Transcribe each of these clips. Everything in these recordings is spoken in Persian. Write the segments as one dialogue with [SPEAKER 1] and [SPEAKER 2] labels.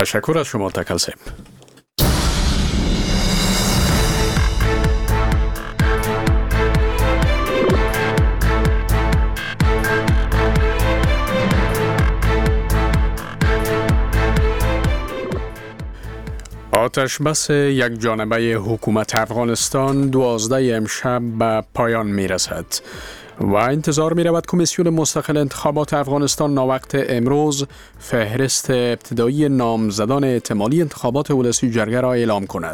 [SPEAKER 1] تشکر از شما تکلسم. آتش بس یک جانبه حکومت افغانستان 12 امشب به پایان می رسد و انتظار می رود کمیسیون مستقل انتخابات افغانستان ناوقت امروز فهرست ابتدایی نامزدان احتمالی انتخابات ولسی جرگه را اعلام کند.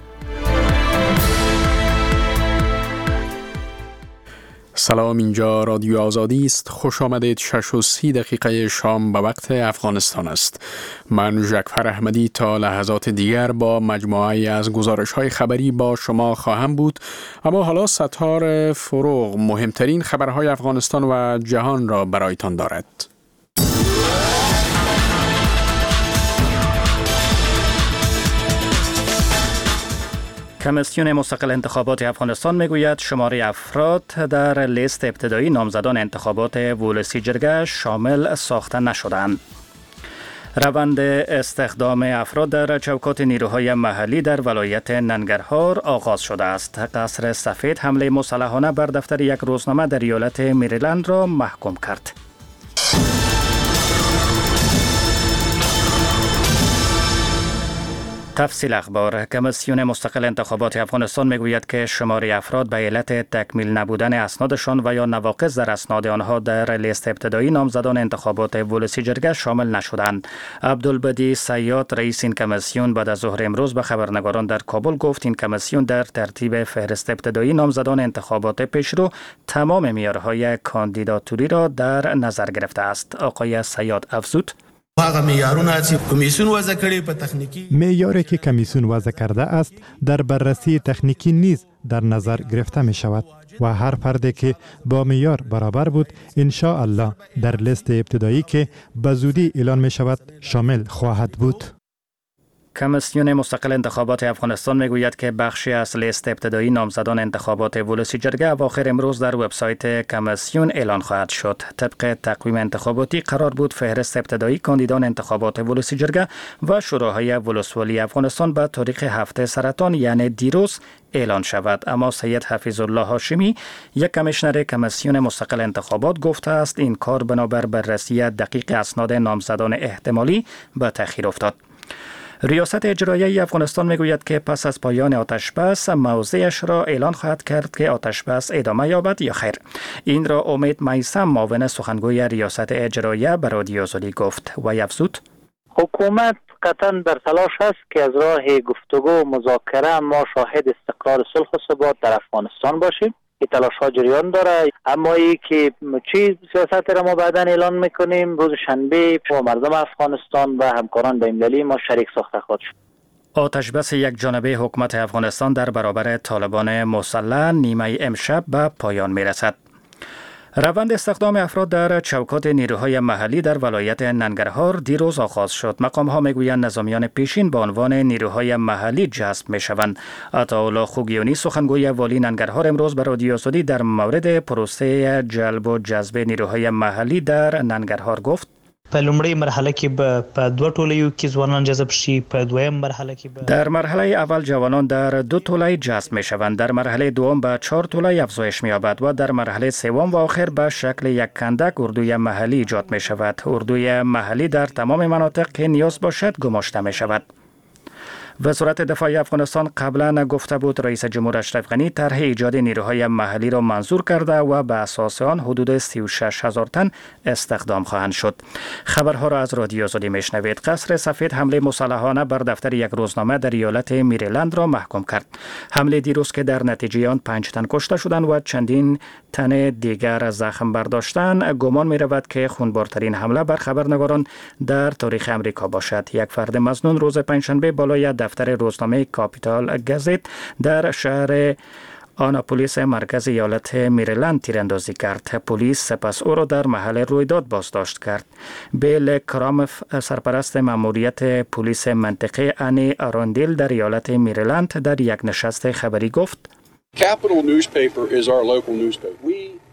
[SPEAKER 1] سلام، اینجا رادیو آزادی است. خوش آمدید. 6:30 شام به وقت افغانستان است. من ژکفر احمدی تا لحظات دیگر با مجموعه از گزارش‌های خبری با شما خواهم بود، اما حالا ستار فروغ مهمترین خبرهای افغانستان و جهان را برایتان دارد.
[SPEAKER 2] کمیسیون مستقل انتخابات افغانستان میگوید شماره افراد در لیست ابتدایی نامزدان انتخابات ولسی جرگه شامل ساخته نشدند. روند استخدام افراد در چوکات نیروهای محلی در ولایت ننگرهار آغاز شده است. قصر سفید حمله مسلحانه بر دفتر یک روزنامه در ایالت مریلند را محکوم کرد. تفصیل اخبار. کمیسیون مستقل انتخابات افغانستان میگوید که شماره افراد به علت تکمیل نبودن اسنادشان و یا نواقص در اسناد آنها در لیست ابتدایی نامزدان انتخابات ولسی جرگه شامل نشدند. عبدالبدی سیاد رئیس این کمیسیون بعد از ظهر امروز به خبرنگاران در کابل گفت این کمیسیون در ترتیب فهرست ابتدایی نامزدان انتخابات پیشرو تمام معیارهای کاندیداتوری را در نظر گرفته است. آقای سیاد افزود
[SPEAKER 3] معیاری که کمیسیون وضع کرده است در بررسی تکنیکی نیز در نظر گرفته می شود و هر فردی که با معیار برابر بود ان شاء الله در لیست ابتدایی که به زودی اعلان می شود شامل خواهد بود.
[SPEAKER 2] کمیسیون مستقل انتخابات افغانستان میگوید که بخشی از لیست ابتدایی نامزدان انتخابات ولسی جرگه اواخر امروز در وبسایت کمیسیون اعلان خواهد شد. طبق تقویم انتخاباتی قرار بود فهرست ابتدایی کاندیدان انتخابات ولسی جرگه و شورای ولسوالی افغانستان به تاریخ 7 سرطان یعنی دیروز اعلان شود، اما سید حفیظ الله هاشمی یک کمیشنر کمیسیون مستقل انتخابات گفته است این کار بنابر بررسی دقیق اسناد نامزدان احتمالی به تأخیر افتاد. ریاست اجرایی افغانستان میگوید که پس از پایان آتش بس موضعش را اعلان خواهد کرد که آتش بس ادامه یابد یا خیر. این را امید میثم معاون سخنگوی ریاست اجرایی به رادیو آزادی گفت و افزود
[SPEAKER 4] حکومت قطعا در تلاش است که از راه گفتگو و مذاکره ما شاهد استقرار صلح و ثبات در افغانستان باشیم. این تلاش ها جریان داره، اما ای که چی سیاست را ما بعداً اعلان میکنیم روز شنبه با مردم افغانستان و همکاران بین‌المللی ما شریک ساخته خواهد شد.
[SPEAKER 2] آتش بس یک جانبه حکومت افغانستان در برابر طالبان مسلح نیمه امشب به پایان میرسد. روند استخدام افراد در چوکات نیروهای محلی در ولایت ننگرهار دیروز آغاز شد. مقام‌ها میگویند نظامیان پیشین به عنوان نیروهای محلی جذب میشوند. عطاالله خوگیانی سخنگوی والی ننگرهار امروز به رادیو آزادی در مورد پروسه جلب و جذب نیروهای محلی در ننگرهار گفت
[SPEAKER 5] په لومړی مرحله کې په دوه ټولیو کې ځوانان جذب شي، په دویم مرحله کې
[SPEAKER 2] در مرحله اول جوانان در 2 توله جذب می شوند، در مرحله دوم به 4 توله افزایش می یابد و در مرحله سوم و آخر به شکل یک کندک اردوی محلی ایجاد می شود. اردوی محلی در تمام مناطق که نیاز باشد گماشته می شود. وزارت دفاع افغانستان قبلا گفته بود رئیس جمهور اشرف غنی طرح ایجاد نیروهای محلی را منظور کرده و به اساس آن حدود 36,000 تن استخدام خواهند شد. خبرها را از رادیو آزادی میشنوید. قصر سفید حمله مسلحانه بر دفتر یک روزنامه در ایالت مریلند را محکوم کرد. حمله دیروز که در نتیجه آن 5 تن کشته شدند و چندین تن دیگر زخم برداشتند، گمان می رود که خونبارترین حمله بر خبرنگاران در تاریخ امریکا باشد. یک فرد مظنون روز پنجشنبه بالای دفتر روزنامه کاپیتال گزیت در شهر آناپولیس مرکز ایالت مریلند تیراندازی کرد. پلیس سپس او را در محل رویداد بازداشت کرد. بیل کرامف سرپرست ماموریت پلیس منطقه انی آراندیل در ایالت مریلند در یک نشست خبری گفت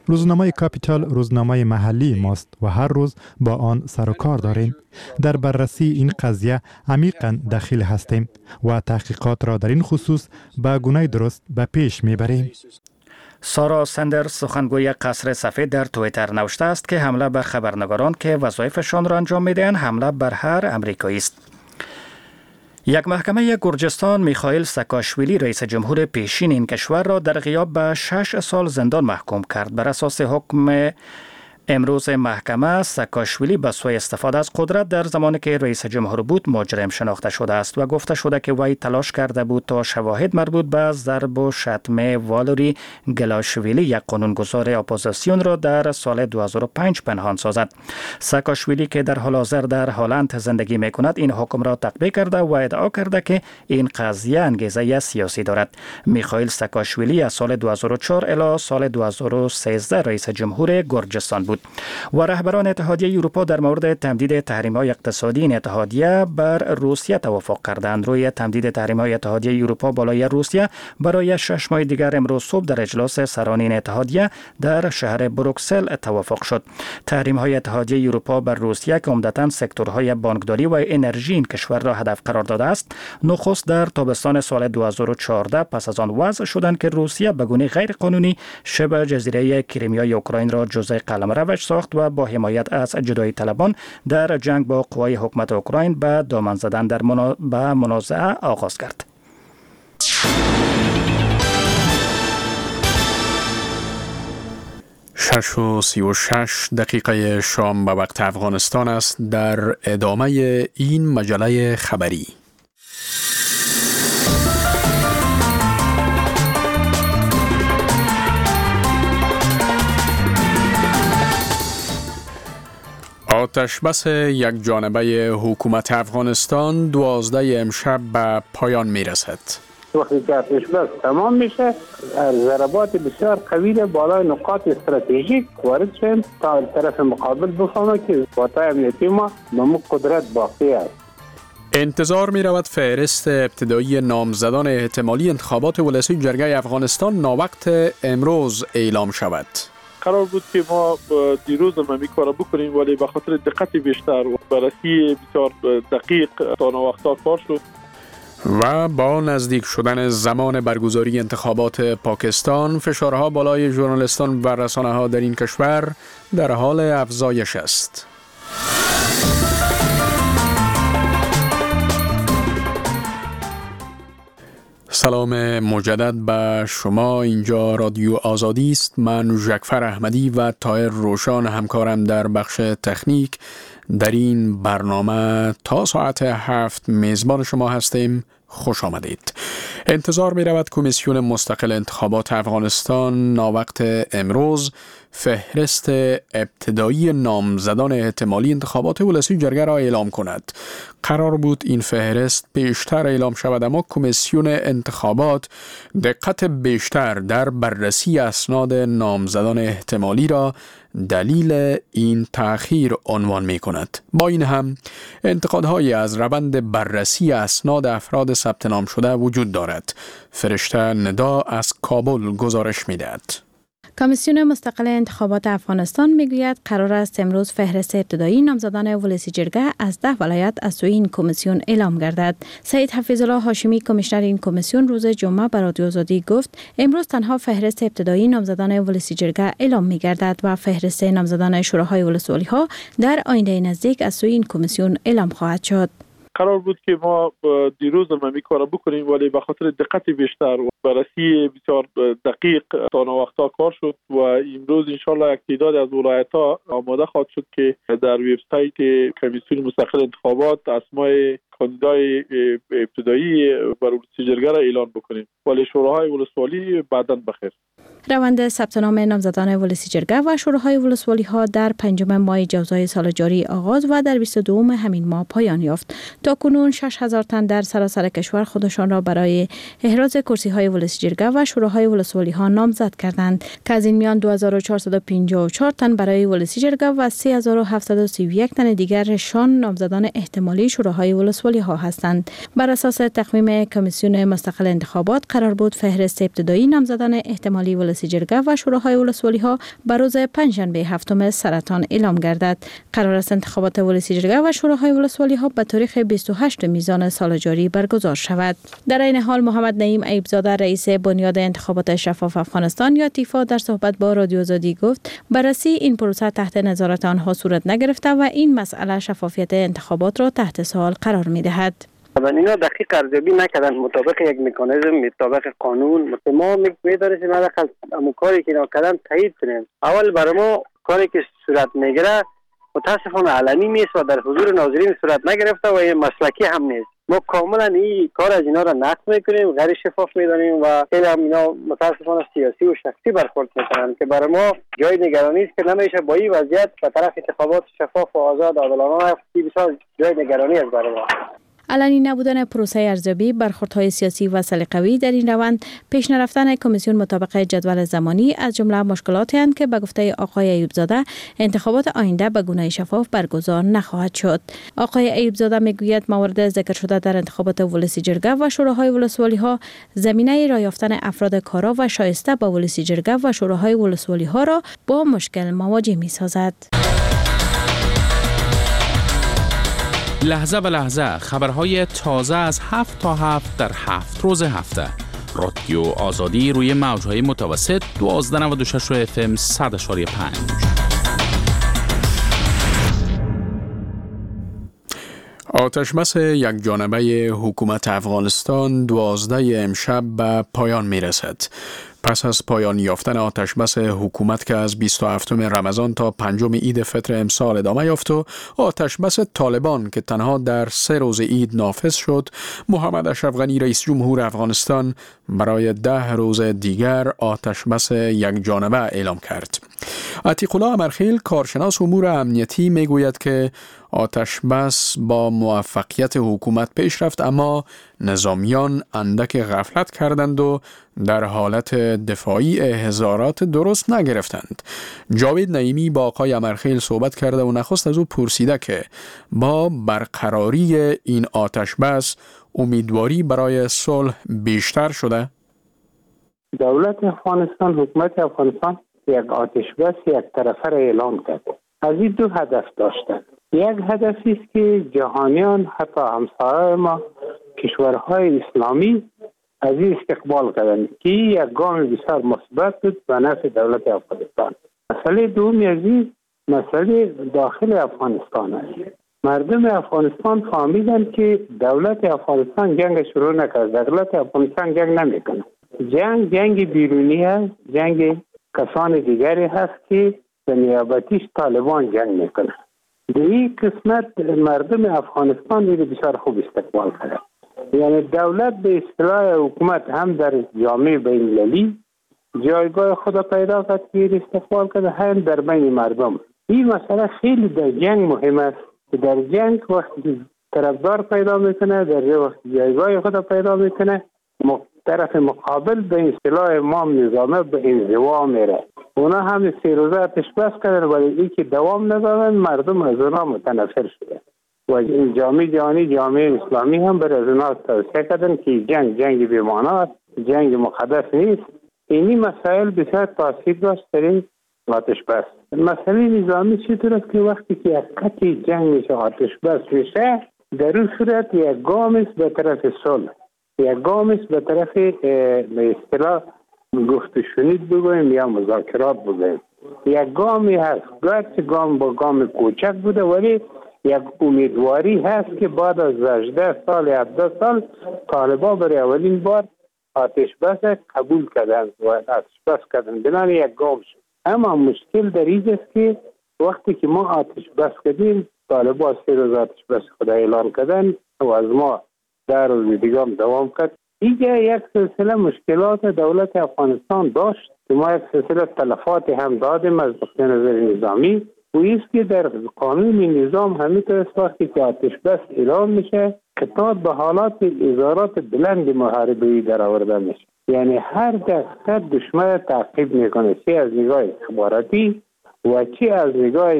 [SPEAKER 3] روزنامه کاپیتال روزنامه محلی ماست و هر روز با آن سر و کار داریم. در بررسی این قضیه عمیقاً دخیل هستیم و تحقیقات را در این خصوص به گونه درست به پیش میبریم.
[SPEAKER 2] سارا سندرز سخنگوی قصر سفید در توییتر نوشته است که حمله بر خبرنگاران که وظایفشان را انجام میدهند حمله بر هر امریکایی است. یک محکمه گرجستان میخائیل ساکاشویلی رئیس جمهور پیشین این کشور را در غیاب به 6 سال زندان محکوم کرد. بر اساس حکم امروز محکمه، ساکاشویلی به سوی استفاده از قدرت در زمانی که رئیس جمهور بود مجرم شناخته شده است و گفته شده که وی تلاش کرده بود تا شواهد مربوط به ضرب و شتم والوری گلاشویلی یک قانونگذار اپوزیسیون را در سال 2005 پنهان سازد. ساکاشویلی که در حال حاضر در هلند زندگی میکند این حکم را تطبیق کرده و ادعا کرده که این قضیه انگیزه سیاسی دارد. میخائیل ساکاشویلی از سال 2004 الی سال 2013 رئیس جمهور گرجستان بود و رهبران اتحادیه اروپا در مورد تمدید تحریم‌های اقتصادی این اتحادیه بر روسیه توافق کردند. روی تمدید تحریم‌های اتحادیه اروپا بالای روسیه برای 6 ماه دیگر امروز صبح در اجلاس سران این اتحادیه در شهر بروکسل توافق شد. تحریم‌های اتحادیه اروپا بر روسیه که عمدتاً سکتورهای بانکداری و انرژی این کشور را هدف قرار داده است، نخست در تابستان سال 2014 پس از آن وضع شدند که روسیه به گونه غیر قانونی شبه جزیره کریمیا اوکراین را جزء قلمرو ساخت و با حمایت از جدایی طلبان در جنگ با قوای حکومت اوکراین به دامن زدن به منازعه آغاز کرد.
[SPEAKER 1] 6:36 شام به وقت افغانستان است. در ادامه این مجله خبری آتش بس یک جانبه حکومت افغانستان 12 امشب به پایان می رسد.
[SPEAKER 6] وقتی که آتش بس تمام میشه، ضربات بسیار قوی بالای نقاط استراتژیک وارد شدن تا طرف مقابل بفهمه که قوای امنیتی ما به قدرت باقی است.
[SPEAKER 1] انتظار می رود فهرست ابتدایی نامزدان احتمالی انتخابات ولسی جرگه افغانستان ناوقت امروز اعلام شود.
[SPEAKER 7] قرار بود که ما دیروز هم این کار بکنیم، ولی به خاطر دقت بیشتر و بررسی بسیار دقیق تا ناوقتا کار شد.
[SPEAKER 1] و با نزدیک شدن زمان برگزاری انتخابات پاکستان، فشارها بالای ژورنالیستان و رسانه‌ها در این کشور در حال افزایش است. سلام مجدد به شما. اینجا رادیو آزادی است. من ژکفر احمدی و طاهر روشان همکارم در بخش تکنیک در این برنامه تا ساعت 7 میزبان شما هستیم. خوش آمدید. انتظار می رود کمیسیون مستقل انتخابات افغانستان ناوقت امروز فهرست ابتدایی نامزدان احتمالی انتخابات ولسی جرگه را اعلام کند. قرار بود این فهرست پیشتر اعلام شود، اما کمیسیون انتخابات دقت بیشتر در بررسی اسناد نامزدان احتمالی را دلیل این تأخیر عنوان می کند. با این هم انتقادهایی از روند بررسی اسناد افراد ثبت نام شده وجود دارد. فرشته ندا از کابل گزارش می دهد.
[SPEAKER 8] کمیسیون مستقل انتخابات افغانستان میگوید قرار است امروز فهرست ابتدایی نامزدان ولسی جرگه از 10 ولایت از سوی این کمیسیون اعلام گردد. سید حفیظالله هاشمی کمیشنر این کمیسیون روز جمعه به رادیو آزادی گفت امروز تنها فهرست ابتدایی نامزدان ولسی جرگه اعلام میگردد و فهرست نامزدان شوراهای ولسوالی‌ها در آینده نزدیک از سوی این کمیسیون اعلام خواهد شد.
[SPEAKER 7] قرار بود که ما دیروز هم این کار بکنیم، ولی به خاطر دقت بیشتر و بررسی بسیار دقیق تا ناوقتا کار شد و امروز انشالله یک تعداد از ولایت‌ها آماده خواهد شد که در وبسایت کمیسیون مستقل انتخابات اسمای کاندیدای ابتدایی برای ولسی جرگه را اعلان بکنیم، ولی شوراهای ولسوالی بعداً بخیر.
[SPEAKER 8] روند ثبت نام نامزدان ولسی جرگه و شوراهای ولسوالی‌ها در 5 ماه جوزای سال جاری آغاز و در 22 همین ماه پایان یافت. تاکنون 6000 تن در سراسر کشور خودشان را برای احراز کرسی‌های ولسی جرگه و شوراهای ولسوالی‌ها نامزد کردند که از این میان 2454 تن برای ولسی جرگه و 3731 تن دیگرشان نامزدان احتمالی شوراهای ولسوالی‌ها هستند. بر اساس تقویم کمیسیون مستقل انتخابات قرار بود فهرست ابتدایی نامزدان احتمالی ولسی ولسی جرگه و شوراهای ولسوالی ها به روز پنجشنبه هفتم سرطان اعلام گردد. قرار است انتخابات ولسی جرگه و شوراهای ولسوالی ها به تاریخ 28 میزان سال جاری برگزار شود. در این حال محمد نعیم ایوبزاده رئیس بنیاد انتخابات شفاف افغانستان یا تیفا در صحبت با رادیو آزادی گفت بررسی این پروسه تحت نظارت آنها صورت نگرفته و این مسئله شفافیت انتخابات را تحت سوال قرار می دهد.
[SPEAKER 9] اینا دقیق ارزیابی نکردن مطابق یک مکانیزم مطابق قانون. ما می‌داریم حداقل همون کاری که اینا کردن تایید کنیم. اول برای ما کاری که صورت میگیره متاسفانه علنی نیست و در حضور ناظرین صورت نگرفته و این مسلکی هم نیست. ما کاملا این کار از اینا را نقد میکنیم، غیر شفاف میدانیم و خیلی هم اینا متاسفانه سیاسی و شخصی برخورد میکنن که برای ما جای نگرانی است که نمیشه با این وضعیت به طرف انتخابات شفاف و آزاد و عادلانه بسیار جای نگرانی است برای ما.
[SPEAKER 8] علنی نبودن پروسه ارزیابی، برخوردهای سیاسی و سلیقه‌ای در این روند، پیش نرفتن کمیسیون مطابق جدول زمانی از جمله مشکلاتی اند که به گفته آقای ایوبزاده انتخابات آینده به گونه شفاف برگزار نخواهد شد. آقای ایوبزاده میگوید موارد ذکر شده در انتخابات ولسی جرگه و شوراهای ولسوالی ها زمینه رای یافتن افراد کارا و شایسته با ولسی جرگه و شوراهای ولسوالی ها را با مشکل مواجه می‌سازد.
[SPEAKER 10] لحظه به لحظه خبرهای تازه از 7 تا 7 در 7 روز هفته. رادیو آزادی روی موجهای متوسط 1296 FM 100.5.
[SPEAKER 1] آتشبس یک جانبه حکومت افغانستان 12 امشب به پایان می رسد. پس از پایان یافتن آتشبس حکومت که از 27 رمضان تا 5 عید فطر امسال ادامه یافت و آتشبس طالبان که تنها در 3 روز عید نافذ شد، محمد اشرف غنی رئیس جمهور افغانستان برای 10 روز دیگر آتشبس یک جانبه اعلام کرد. عتیق الله امرخیل کارشناس امور امنیتی میگوید که آتشبس با موفقیت حکومت پیش رفت، اما نظامیان اندک غفلت کردند و در حالت دفاعی احضارات درست نگرفتند. جاوید نعیمی با آقای امرخیل صحبت کرده و نخست از او پرسیده که با برقراری این آتشبس امیدواری برای صلح بیشتر شده؟
[SPEAKER 6] دولت افغانستان، حکومت افغانستان یک آتشبس یک طرفه را اعلام کرد. از این 2 هدف داشتند. یک هدفی است که جهانیان حتی همسایه‌های ما کشورهای اسلامی از این استقبال کردند که یک گام بسیار مثبت بود به نفع دولت افغانستان. مسئله دومی از این مسئله داخل افغانستان است. مردم افغانستان فهمیدند که دولت افغانستان جنگ شروع نکرد. دولت افغانستان جنگ نمیکنه. جنگ بیرونی است، جنگ کسان دیگری هست که به نیابتیش طالبان جنگ میکنه. در این قسمت مردم افغانستان رو بسیار خوب استقبال کرد. یعنی دولت به اصطلاح حکومت هم در جامعه بین‌المللی جایگاه خود پیدا کرد که استقبال کرده، هم در بین مردم. این مسئله خیلی در جنگ مهم است که در جنگ وقتی طرفدار پیدا میکنه، در وقت جایگاه خود پیدا میکنه، طرف مقابل به اصطلاح امام نظامه به انزوا میره. اونا هم 3 روزه آتشبس کردن ولی این که دوام ندادن، مردم از اونا متنفر شده و این جامعه جهانی، جامعه اسلامی هم بر از اونا توصیه کردن که جنگ بی‌معنی است، جنگ مقدس نیست. اینی مسائل بسیار تاثیر داشت در این آتشبس. مسئله نظامی چطور است که وقتی که یک قطعی جنگ میشه، آتشبس میشه، در اون صورت یک گام است به طرف صلح، یک گام است به طرف به اصطلاح گفت و شنید بگویم یا مذاکرات بگویم. یک گامی هست، گرچه گام با گام کوچک بوده ولی یک امیدواری هست که بعد از 18 سال 17 سال طالبان برای اولین بار آتشبس قبول کردند و آتشبس کردند. بنابراین یک گام شد. اما مشکل در این است که وقتی که ما آتشبس کردیم، طالبان 3 روز آتشبس خود اعلان کردن و از ما 10 روز دیگه هم دوام کرد. اینجا یک سلسله مشکلات دولت افغانستان داشت که ما یک سلسله تلفات هم دادیم از نقطه نظر نظامی. و ایست که در قانون نظام همینطور است وقتی که آتشبس اعلان میشه خطاب به حالات اظهارات بلند محاربه‌ای در آورده میشه. یعنی هر دقیقه دشمن تعقیب میکنه، چه از نگاه اخباراتی و چه از نگاه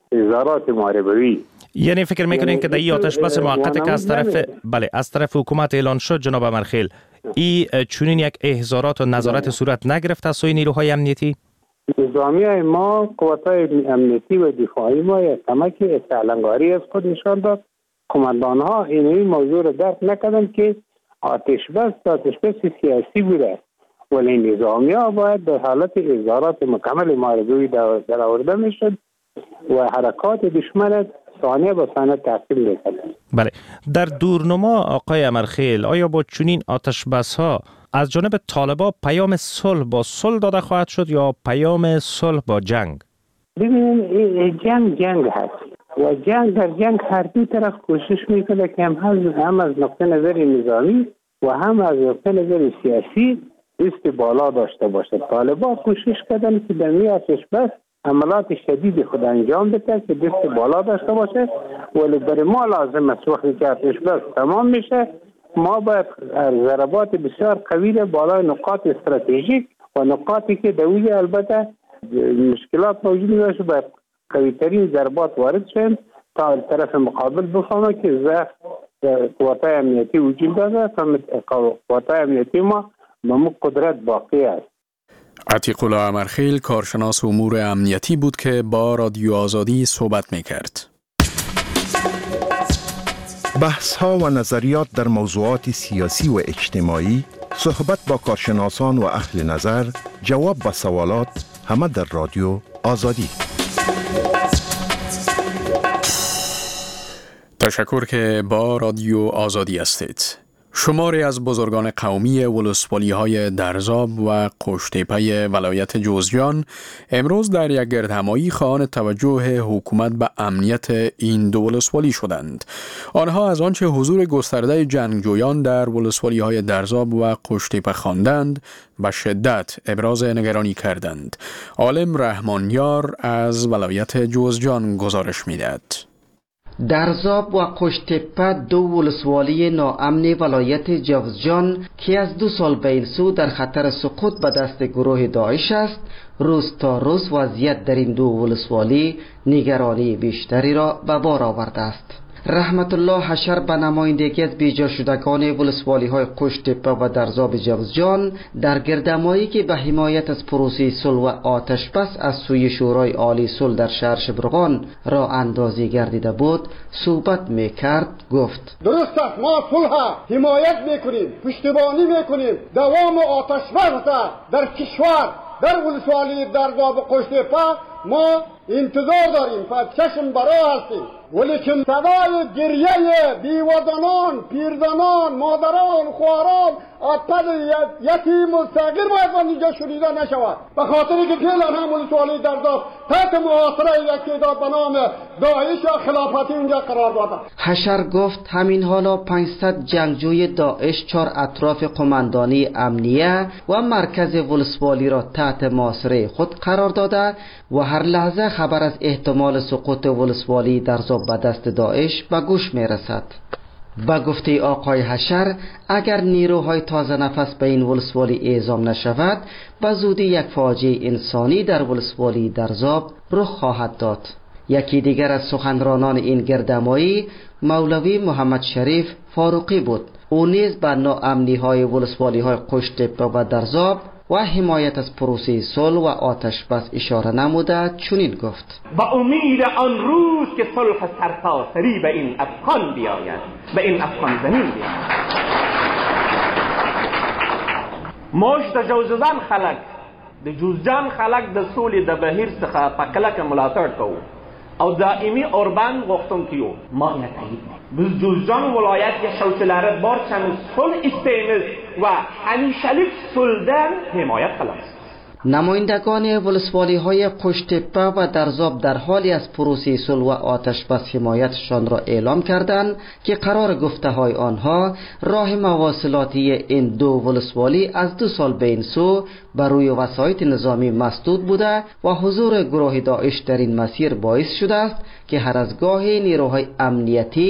[SPEAKER 6] ازارات محاربوی.
[SPEAKER 11] یعنی فکر میکنین که در این آتش بس موقت که از طرف حکومت اعلان شد جناب امرخیل، این چونین یک احضارات و نظارت صورت نگرفت از سوی نیروهای امنیتی؟
[SPEAKER 6] نظامی ما، قوت‌های امنیتی و دفاعی ما یک کمک استعلنگاری از خود نشان داد. کماندان ها این موضوع را درک نکردند که آتش بس سیاسی بوده، ولی نظامی ها باید در حالت اظهارات مکمل محاربوی در آورده میشد و حرکات دشمن ثانیه به ثانیه تعقیب میکرد.
[SPEAKER 11] بله، در دورنما آقای امرخیل، آیا با چنین آتش بس ها از جانب طالبا پیام صلح با صلح داده خواهد شد یا پیام صلح با جنگ؟
[SPEAKER 6] ببینید، جنگ هست و در جنگ هر دو طرف کوشش میکنه که هم از نقطه نظر نظامی و هم از نقطه نظر سیاسی دست بالا داشته باشه. طالبان کوشش کردن که در می آتش بس عملات شدید خود انجام بده که دست بالا داشته باشه، ولی برای ما لازم است وقتی که آتش بس تمام میشه ما باید ضربات بسیار قوی بالای نقاط استراتژیک و نقاطی که دوی البته مشکلات موجود باشه باید قوی ترین ضربات وارد شد تا طرف مقابل بفهمه که ضعف قوت‌های امنیتی وجود داره. قوت‌های امنیتی ما قدرت باقی است.
[SPEAKER 1] عتیق الله امرخیل کارشناس امور امنیتی بود که با رادیو آزادی صحبت می‌کرد.
[SPEAKER 12] بحث‌ها و نظریات در موضوعات سیاسی و اجتماعی، صحبت با کارشناسان و اهل نظر، جواب به سوالات، همه در رادیو آزادی.
[SPEAKER 1] تشکر که با رادیو آزادی هستید. شماری از بزرگان قومی ولسوالی‌های درزاب و قشتیپه ولایت جوزجان امروز در یک گردهمایی خواهان توجه حکومت به امنیت این دو ولسوالی شدند. آنها از آنچه حضور گسترده جنگجویان در ولسوالی‌های درزاب و قشتیپه خواندند به شدت ابراز نگرانی کردند. عالم رحمانیار از ولایت جوزجان گزارش می‌دهد.
[SPEAKER 13] درزاب و قشتیپه دو ولسوالی ناامن ولایت جوزجان که از 2 سال به این سو در خطر سقوط به دست گروه داعش است، روز تا روز وضعیت در این دو ولسوالی نگرانی بیشتری را به بار آورده است. رحمت الله حشر به نمایندگی از بیجا شدگان ولسوالی های قشتیپه و درزاب جوزجان در گردهمایی که به حمایت از پروسه صلح و آتش بس از سوی شورای عالی صلح در شهر شبرغان را اندازی گردیده بود صحبت میکرد. گفت
[SPEAKER 14] درست است، ما صلح حمایت میکنیم، پشتیبانی میکنیم، دوام آتش بس در کشور در ولسوالی درزاب و قشتیپه ما انتظار داریم، چشم برا هستیم، ولیکن صدای گریه بیوزنان، پیرزنان، مادران، خواهران، اطفال یتیم و صغیر باید اینجا شنیده نشود، به خاطر که فعلا هم ولسوالی درزاب تحت محاصره یک تعداد به نام داعش و خلافتی اونجا قرار داده.
[SPEAKER 13] حشر گفت همین حالا 500 جنگجوی داعش 4 اطراف قماندانی امنیه و مرکز ولسوالی را تحت محاصره خود قرار داده و هر لحظه خبر از احتمال سقوط ولسوالی درزاب به دست داعش به گوش می رسد. با گفته آقای حشر اگر نیروهای تازه نفس به این ولسوالی اعزام نشود به زودی یک فاجعه انسانی در ولسوالی درزاب رخ خواهد داد. یکی دیگر از سخنرانان این گردهمایی مولوی محمد شریف فاروقی بود. او نیز به ناامنی های ولسوالی های قشتیپه و درزاب و حمایت از پروسه صلح و آتش بس اشاره نموده چنین گفت:
[SPEAKER 15] با امید آن روز که صلح سرتاسری به این افغان بیاید، به این افغان زمین بیاید، موش د جوزجان خلق د جوزجان خلق د سولې د بهیر څخه په کلکه ملاتړ کوو او دائمی اوربان غوښتونکي یو. ما اینه تایید biz جوزجان ولایت یاشوچilari barchamiz صلح istaymiz و همیشalik صلحdan حمایت qilamiz.
[SPEAKER 13] نمایندگان ولسوالی های قشتیپه و درزاب در حالی از پروسه صلح و آتش بس حمایتشان را اعلام کردند که قرار گفته های آنها راه مواصلاتی این دو ولسوالی از 2 سال به این سو بر روی وسایط نظامی مسدود بوده و حضور گروه داعش در این مسیر باعث شده است که هر از گاهی نیروهای امنیتی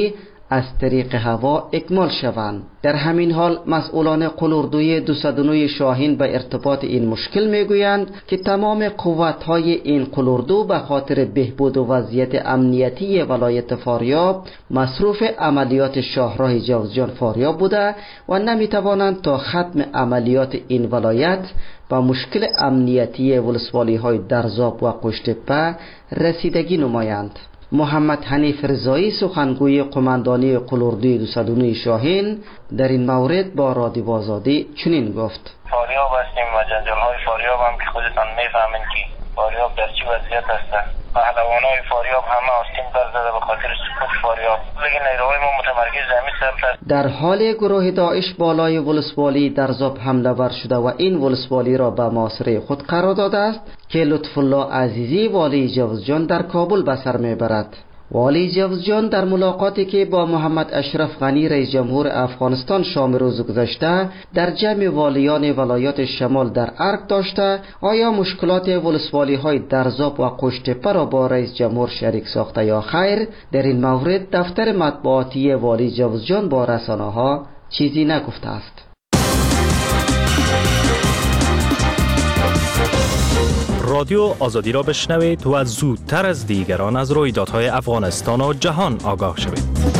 [SPEAKER 13] از طریق هوا اکمال شوند. در همین حال مسئولان قلاردوی 209 شاهین به ارتباط این مشکل میگویند که تمام قوت‌های این قلاردو به خاطر بهبود وضعیت امنیتی ولایت فاریاب مصروف عملیات شاهراه جوزجان فاریاب بوده و نمیتوانند تا ختم عملیات این ولایت با مشکل امنیتی ولسوالی‌های درزاب و قشت‌تپه رسیدگی نمایند. محمد حنیف رضایی سخنگوی قماندانی قلاردوی 209 شاهین در این مورد با رادیو آزادی چنین گفت:
[SPEAKER 16] فاریاب هستیم و جنجال‌های فاریاب هم که خودتان میفهمین که فاریاب در چی وضعیت هست. پهلوانای فاریاب همه آستین برزده به خاطر سقوط فاریاب. لیکن نیروهای ما متمرکز همین سمت است.
[SPEAKER 13] در حال گروه داعش بالای ولسوالی درزاب حمله ور شده و این ولسوالی را به محاصره خود قرار داده است که لطف الله عزیزی والی جوزجان در کابل به سر میبرد. والی جوزجان در ملاقاتی که با محمد اشرف غنی رئیس جمهور افغانستان شام روز گذشته در جمع والیان ولایات شمال در ارگ داشته، آیا مشکلات ولسوالی های درزاب و قشت‌تپه را با رئیس جمهور شریک ساخته یا خیر؟ در این مورد دفتر مطبوعاتی والی جوزجان با رسانه ها چیزی نگفته است.
[SPEAKER 11] رادیو آزادی را بشنوید و زودتر از دیگران از رویدادهای افغانستان و جهان آگاه شوید.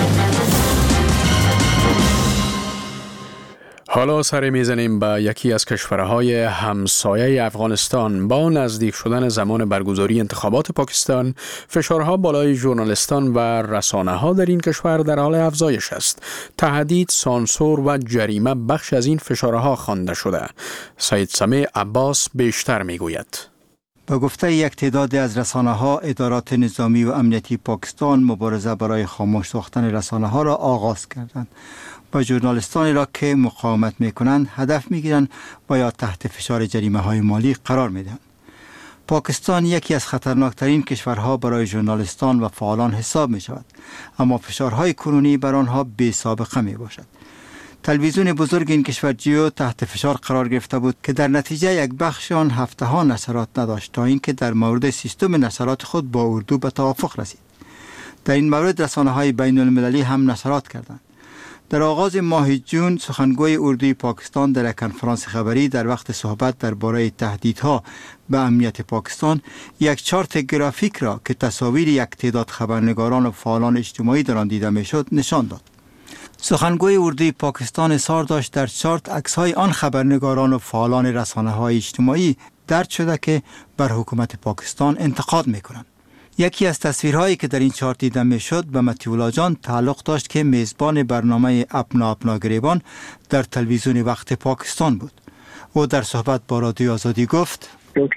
[SPEAKER 1] حالا سر میزنیم به یکی از کشورهای همسایه افغانستان. با نزدیک شدن زمان برگزاری انتخابات پاکستان، فشارها بالای ژورنالیستان و رسانه‌ها در این کشور در حال افزایش است. تهدید، سانسور و جریمه بخش از این فشارها خوانده شده. سید سمیع عباس بیشتر میگوید.
[SPEAKER 17] با گفته یک تعداد از رسانه‌ها، ادارات نظامی و امنیتی پاکستان مبارزه برای خاموش ساختن رسانه‌ها را آغاز کردند و ژورنالیستانی را که مقاومت می‌کنند هدف می‌گیرند و یا تحت فشار جریمه‌های مالی قرار می‌دهند. پاکستان یکی از خطرناکترین کشورها برای ژورنالیستان و فعالان حساب می‌شود، اما فشارهای کنونی بر آنها بی سابقه میباشد. تلویزیون بزرگ این کشور جیو تحت فشار قرار گرفته بود که در نتیجه یک بخش آن هفته‌ها نشرات نداشت تا اینکه در مورد سیستم نشرات خود با اردو به توافق رسید. در این مورد رسانه‌های بین المللی هم نشرات کردند. در آغاز ماه جون، سخنگوی اردوی پاکستان در یک کنفرانس خبری در وقت صحبت درباره تهدیدها به امنیت پاکستان یک چارت گرافیک را که تصاویر یک تعداد خبرنگاران و فعالان اجتماعی در آن دیده میشد نشان داد. سخنگوی اردوی پاکستان اصرار داشت در چارت عکس‌های آن خبرنگاران و فعالان رسانه‌های اجتماعی درج شده که بر حکومت پاکستان انتقاد می‌کنند. یکی از تصویرهایی که در این چارت دیده میشد به مطیع جان تعلق داشت که میزبان برنامه اپنا گریبان در تلویزیون وقت پاکستان بود. او در صحبت با رادیو آزادی گفت: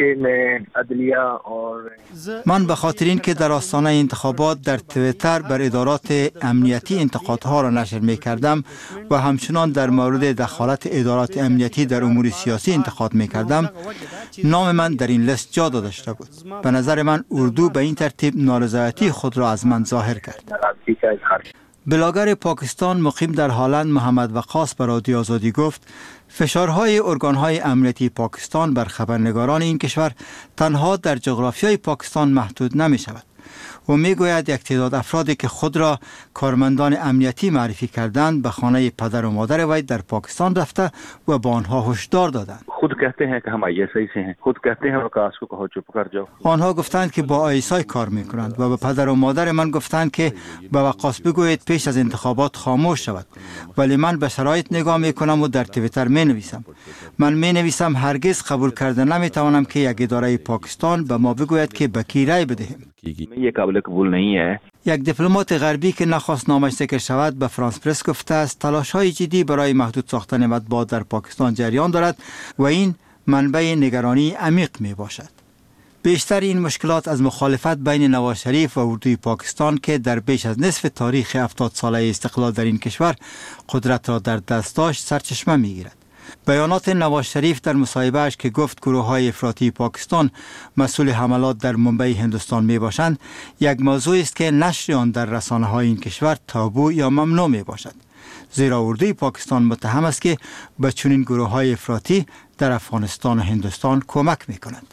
[SPEAKER 17] من به خاطر این که در آستانه انتخابات در تویتر بر ادارات امنیتی انتقادها را نشر می کردم و همچنان در مورد دخالت ادارات امنیتی در امور سیاسی انتقاد می کردم، نام من در این لیست جا داده شده بود. به نظر من اردو به این ترتیب نارضایتی خود را از من ظاهر کرد. بلاگر پاکستان مقیم در هالند محمد وقاص به رادیو آزادی گفت: فشارهای ارگانهای امنیتی پاکستان بر خبرنگاران این کشور تنها در جغرافیای پاکستان محدود نمی شود. و می گوید یک تعداد افرادی که خود را کارمندان امنیتی معرفی کردند به خانه پدر و مادر وی در پاکستان رفته و با آنها هشدار دادند.
[SPEAKER 18] خود کہتے ہیں کہ ہم ISI سے ہیں، خود کہتے ہیں وقاص کو کہو چپ کر جاؤ.
[SPEAKER 17] آنها گفتند که با ISI کار می کنند و به پدر و مادر من گفتند که به وقاص بگویید پیش از انتخابات خاموش شود، ولی من به شرایط نگاه می کنم و در توییتر می نویسم. من می نویسم هرگز قبول کرده نمی توانم که یک اداره پاکستان به ما بگوید که به کی رای بدهیم.
[SPEAKER 18] یہ قابل قبول نہیں ہے.
[SPEAKER 17] یک دیپلمات غربی که نخواست نامش ذکر شود به فرانس پرس گفته است تلاش‌های جدی برای محدود ساختن مطبوعات در پاکستان جریان دارد و این منبع نگرانی عمیق می باشد. بیشتر این مشکلات از مخالفت بین نواز شریف و اردوی پاکستان که در بیش از نصف تاریخ 70 ساله استقلال در این کشور قدرت را در دست داشت سرچشمه می گیرد. بیانات نواز شریف در مصاحبه‌اش که گفت گروه‌های افراطی پاکستان مسئول حملات در منبع هندوستان می باشند یک موضوع است که نشر آن در رسانه‌های این کشور تابو یا ممنوع می باشد، زیرا اردوی پاکستان متهم است که به چنین گروه‌های افراطی در افغانستان و هندوستان کمک می کند.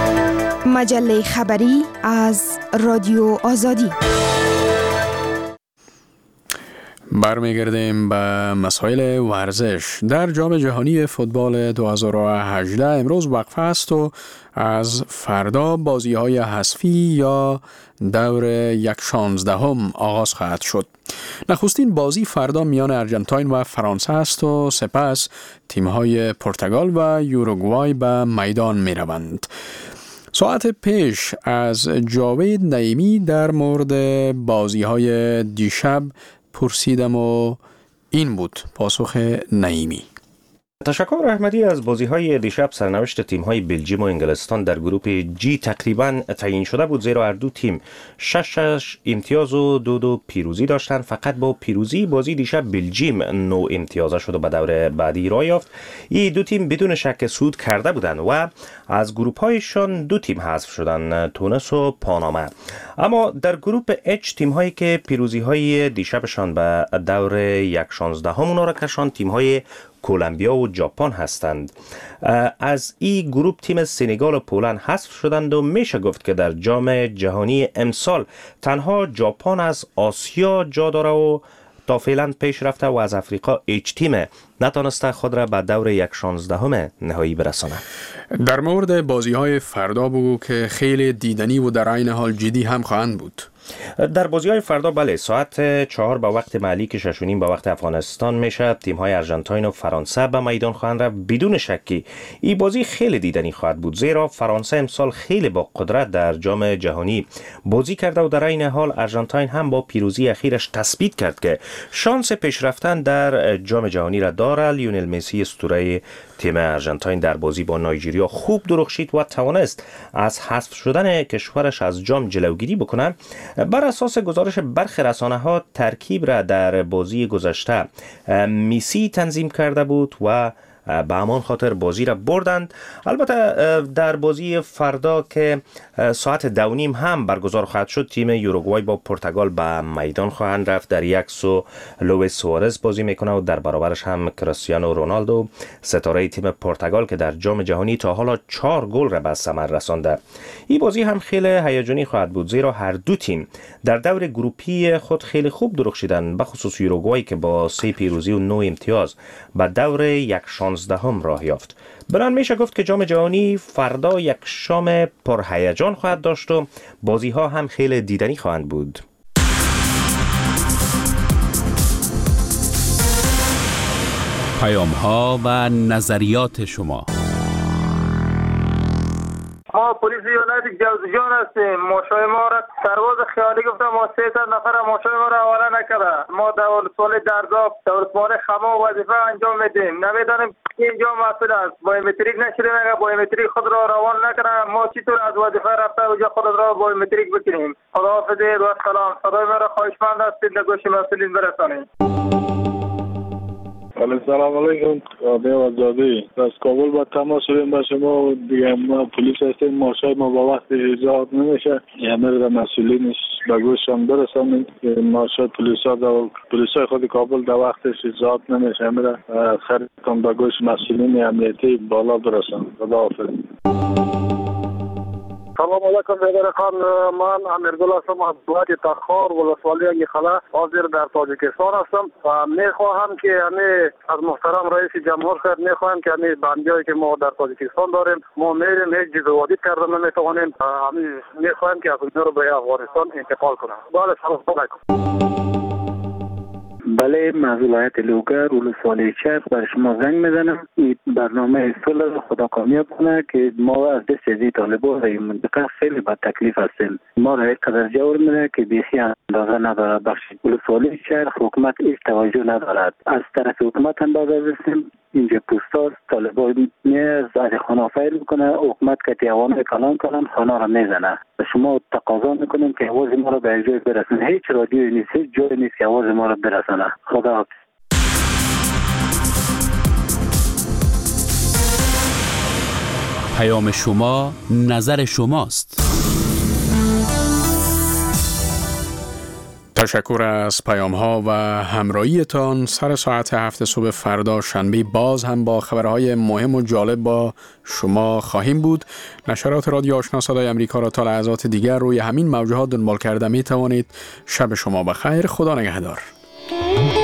[SPEAKER 19] مجله خبری از رادیو آزادی.
[SPEAKER 1] برمیگردیم به مسائل ورزش. در جام جهانی فوتبال 2018 امروز وقفه است و از فردا بازی‌های حذفی یا دور 1/16 آغاز خواهد شد. نخستین بازی فردا میان ارژانتین و فرانسه است و سپس تیم‌های پرتغال و یوروگوای به میدان می‌روند. ساعت پیش از جاوید نعیمی در مورد بازی‌های دیشب پرسیدم و این بود پاسخ نعیمی.
[SPEAKER 11] تشکر احمدی. از بازی‌های دیشب سرنوشت تیم‌های بلژیم و انگلستان در گروه جی تقریباً تعیین شده بود، زیرا هر دو تیم 6 امتیاز و 2 پیروزی داشتند. فقط با پیروزی بازی دیشب بلژیم 9 امتیازه شد و به دور بعدی راه یافت. این دو تیم بدون شک صعود کرده بودند و از گروه‌هایشان 2 تیم حذف شدند، تونس و پاناما. اما در گروه اچ تیم‌هایی که پیروزی‌های دیشبشان به دور 1/16 اونا را کشاند تیم‌های کلمبیا و ژاپن هستند. از این گروه تیم سنگال و پولند حذف شدند و میشه گفت که در جام جهانی امسال تنها ژاپن از آسیا جا داره و تا فعلا پیش رفته و از افریقا هیچ تیم نتانسته خود را به دور 1/16 نهایی برسانه.
[SPEAKER 1] در مورد بازی‌های فردا بگو که خیلی دیدنی و در عین حال جدی هم خواهند بود.
[SPEAKER 11] در بازی‌های فردا بله، ساعت 4 به وقت محلی که 6:30 به وقت افغانستان میشه، تیم‌های ارژانتین و فرانسه به میدان خواهند رفت. بدون شکی این بازی خیلی دیدنی خواهد بود، زیرا فرانسه امسال خیلی با قدرت در جام جهانی بازی کرده و در این حال ارژانتین هم با پیروزی اخیرش تثبیت کرد که شانس پیشرفتن در جام جهانی را داره. لیونل مسی اسطوره تیم ارژانتین در بازی با نایجریا خوب درخشید و توانست از حذف شدن کشورش از جام جلوگیری بکنه. بر اساس گزارش برخی رسانه‌ها ترکیب را در بازی گذشته مسی تنظیم کرده بود و به همان خاطر بازی را بردند. البته در بازی فردا که ساعت 2:30 هم برگزار خواهد شد، تیم یوروگوای با پرتغال به میدان خواهند رفت. در یک سو لوئیس سوارز بازی میکنه و در برابرش هم کریستیانو رونالدو، ستاره تیم پرتغال که در جام جهانی تا حالا 4 گل را به ثمر رسانده. این بازی هم خیلی هیجانی خواهد بود، زیرا هر دو تیم در دور گروپی خود خیلی خوب درخشیدند، به خصوص یوروگوای که با 3 پیروزی و 9 امتیاز به دور 1/16 راه یافت. بران میشه گفت که جام جهانی فردا یک شام پرهیجان خواهد داشت و بازی ها هم خیلی دیدنی خواهند بود.
[SPEAKER 10] پیام ها و نظریات شما.
[SPEAKER 19] ما پلیس ایالت جوزجان هستیم. ماشای ما را سرباز خیالی گفتم ما 300 نفر ماشای ما را حواله نکرده. ما در ولسوالی درگاه در ولسوالی خما وظیفه انجام میدیم. نمیدانیم اینجا مسئول است. بایومتریک نشدیم، اگر بایومتریک خود را روان نکنیم ما چطور از وظیفه رفته اونجا خود را بایومتریک بکنیم. خداحافظ و سلام. صدای ما را خواهشمند هستید در گوش مسئولین برسانید.
[SPEAKER 7] سلام علیکم. رادیو آزادی از کابل با تماس شدیم با شما و دیگه ما پلیس هستیم. ماشای ما با وقت اجازه نمیشه، یعنی را مسئولینش به گوششان برسانیم. ماشای پلیسای خود کابل در وقتش اجازه نمیشه، همه خریدتان به گوش مسئولین امنیتی بالا برسان. خداحافظ.
[SPEAKER 20] سلام علیکم خان، من امیرگل هستم از بلاد تخار ولسوالی انگیخلا، حاضر در تاجیکستان هستم و میخواهم که از محترم رئیس جمهور صاحب میخواهم که بندیایی که ما در تاجیکستان داریم ما میریم هیچ جزوادی کردن نمیتوانیم، میخواهم که از اونجا رو به افغانستان انتقال کنم. بله سلام علیکم.
[SPEAKER 21] بله، من ولایت لوگر ولسوالی چرخ بر شما زنگ میزنم. این برنامه صلح خدا کامیاب کنه که ما از دست ازی طالبان در این منطقه خیلی با تکلیف هستیم. ما را یک قدر جور میده که بیخی اندازه نداره. بخش ولسوالی چرخ حکومت هیچ توجه ندارد. از طرف حکومت اندازه هستیم. اینجا پوستاست، طالبان میاد از خانه فیل میکنه، حکومت که عوام کلان کنن خانه را میزنه. شما تقاضا میکنیم که آواز ما را به جای برسونه. هیچ رادیویی نیست، هیچ جایی نیست که آواز ما را برسونه. خدا حافظ.
[SPEAKER 10] پیام شما نظر شماست.
[SPEAKER 1] تشکر از پیام ها و همراهیتان. سر ساعت 7 صبح فردا شنبه باز هم با خبرهای مهم و جالب با شما خواهیم بود. نشرات رادیو آشنا صدای امریکا را تا لحظات دیگر روی همین موجات دنبال کرده می توانید. شب شما بخیر. خدا نگهدار.